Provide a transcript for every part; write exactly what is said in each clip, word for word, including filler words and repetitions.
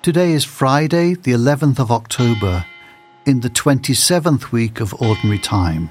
Today is Friday, the eleventh of October, in the twenty-seventh week of Ordinary Time.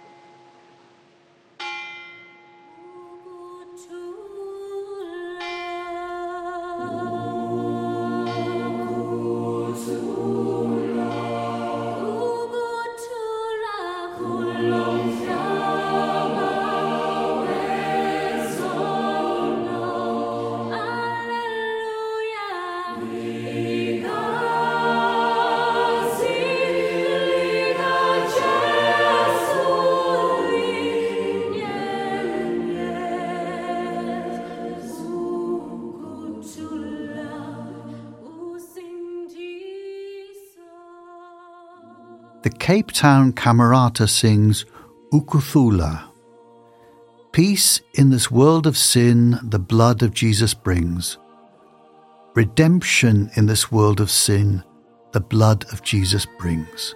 The Cape Town Camerata sings Ukuthula. Peace in this world of sin the blood of Jesus brings. Redemption in this world of sin the blood of Jesus brings.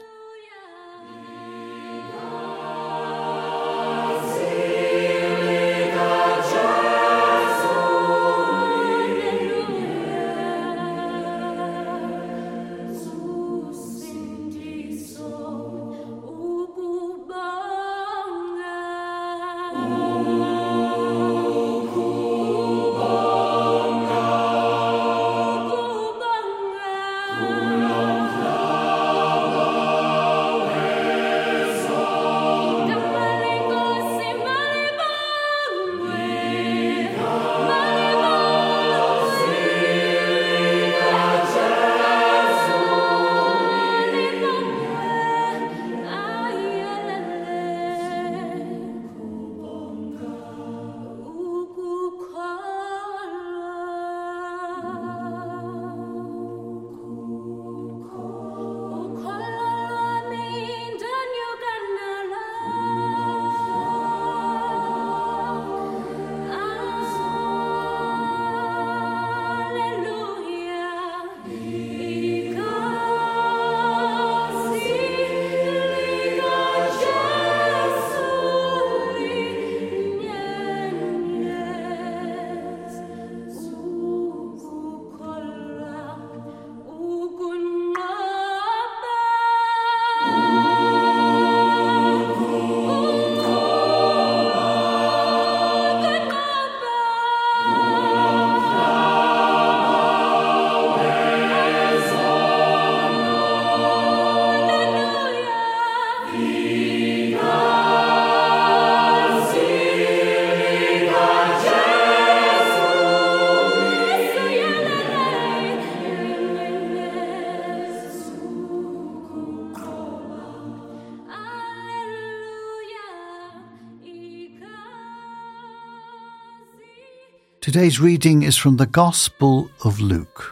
Today's reading is from the Gospel of Luke.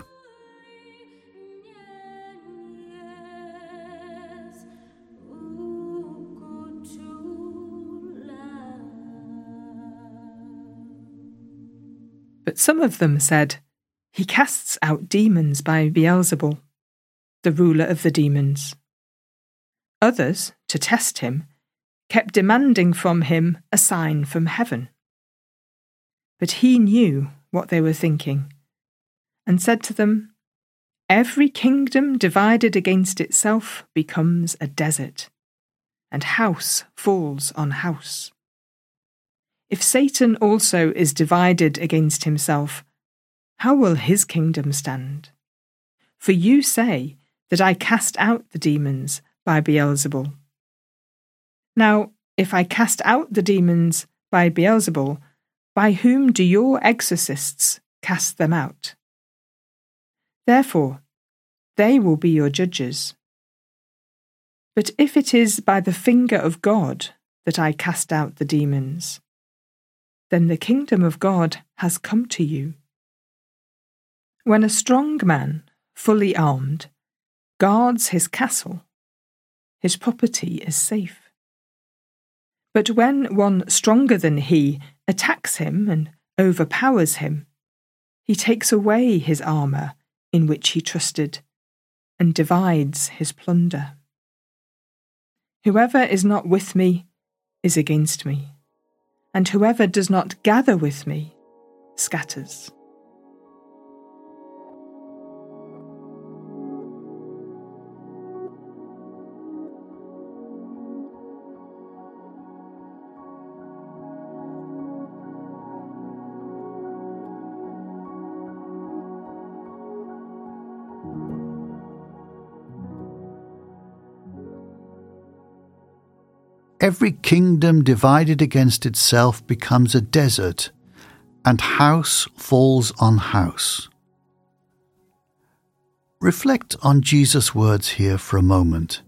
But some of them said, "He casts out demons by Beelzebul, the ruler of the demons." Others, to test him, kept demanding from him a sign from heaven. But he knew what they were thinking, and said to them, "Every kingdom divided against itself becomes a desert, and house falls on house. If Satan also is divided against himself, how will his kingdom stand? For you say that I cast out the demons by Beelzebul. Now, if I cast out the demons by Beelzebul, by whom do your exorcists cast them out? Therefore, they will be your judges. But if it is by the finger of God that I cast out the demons, then the kingdom of God has come to you. When a strong man, fully armed, guards his castle, his property is safe. But when one stronger than he attacks him and overpowers him, he takes away his armour in which he trusted and divides his plunder. Whoever is not with me is against me, and whoever does not gather with me scatters." Every kingdom divided against itself becomes a desert, and house falls on house. Reflect on Jesus' words here for a moment.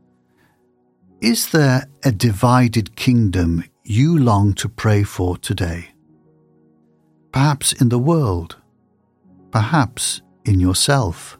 Is there a divided kingdom you long to pray for today? Perhaps in the world, perhaps in yourself.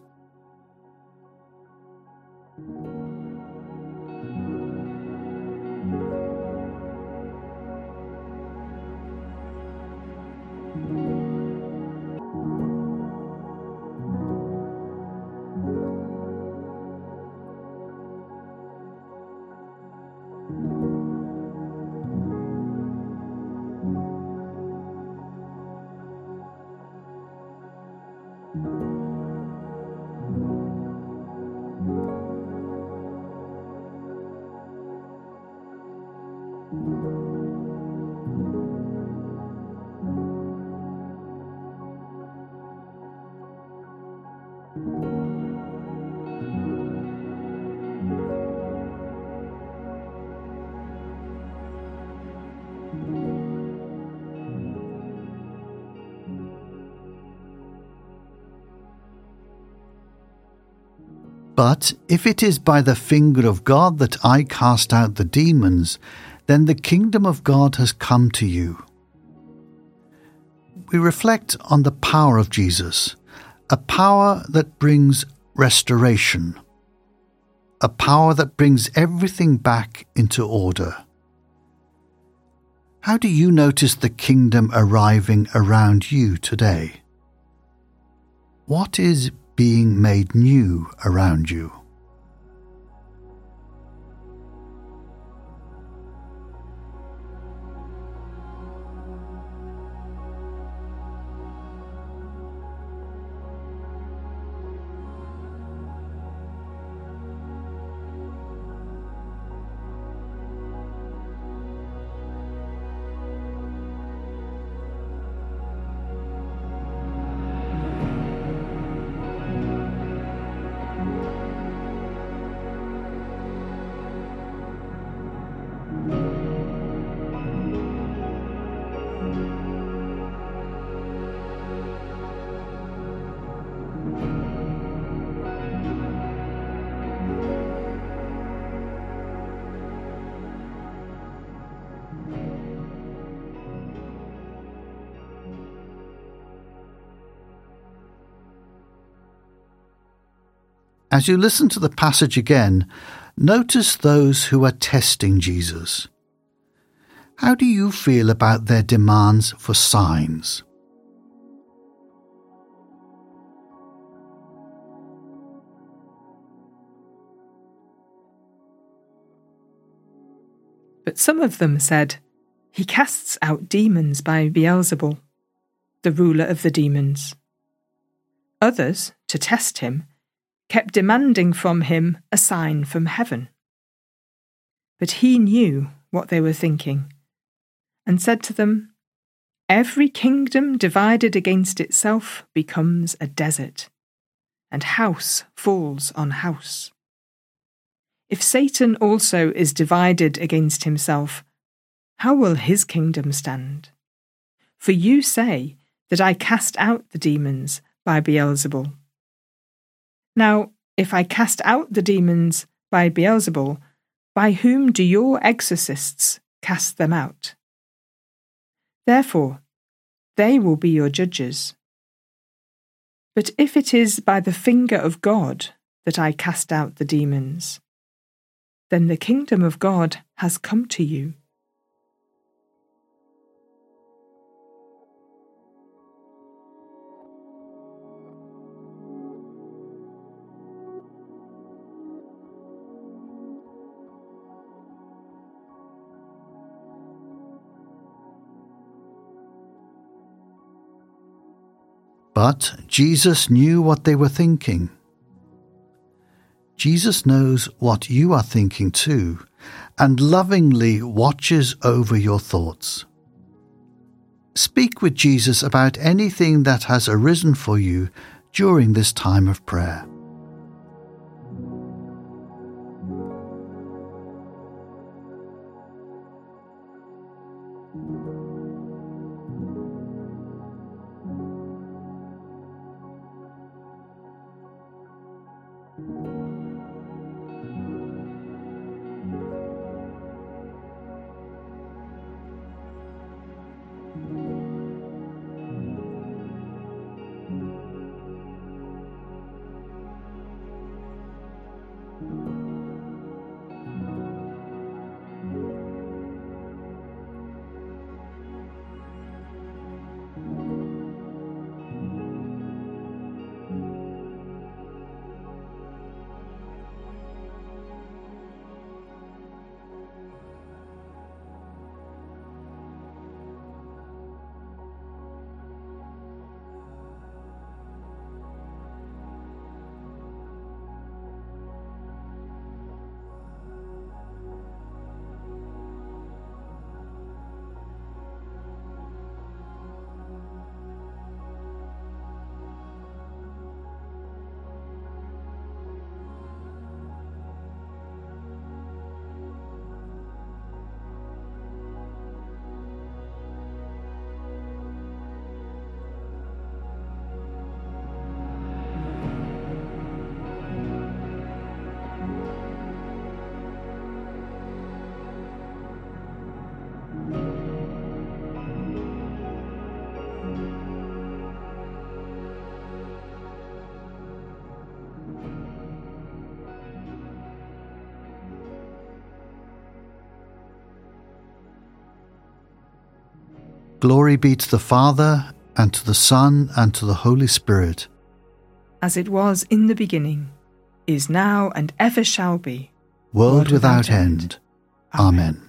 But if it is by the finger of God that I cast out the demons, then the kingdom of God has come to you. We reflect on the power of Jesus, a power that brings restoration, a power that brings everything back into order. How do you notice the kingdom arriving around you today? What is being made new around you? As you listen to the passage again, notice those who are testing Jesus. How do you feel about their demands for signs? But some of them said, "He casts out demons by Beelzebul, the ruler of the demons." Others, to test him, kept demanding from him a sign from heaven. But he knew what they were thinking, and said to them, "Every kingdom divided against itself becomes a desert, and house falls on house. If Satan also is divided against himself, how will his kingdom stand? For you say that I cast out the demons by Beelzebul. Now, if I cast out the demons by Beelzebul, by whom do your exorcists cast them out? Therefore, they will be your judges. But if it is by the finger of God that I cast out the demons, then the kingdom of God has come to you. But Jesus knew what they were thinking. Jesus knows what you are thinking too, and lovingly watches over your thoughts. Speak with Jesus about anything that has arisen for you during this time of prayer. Glory be to the Father, and to the Son, and to the Holy Spirit. As it was in the beginning, is now, and ever shall be, World, World without, without end. end. Amen. Amen.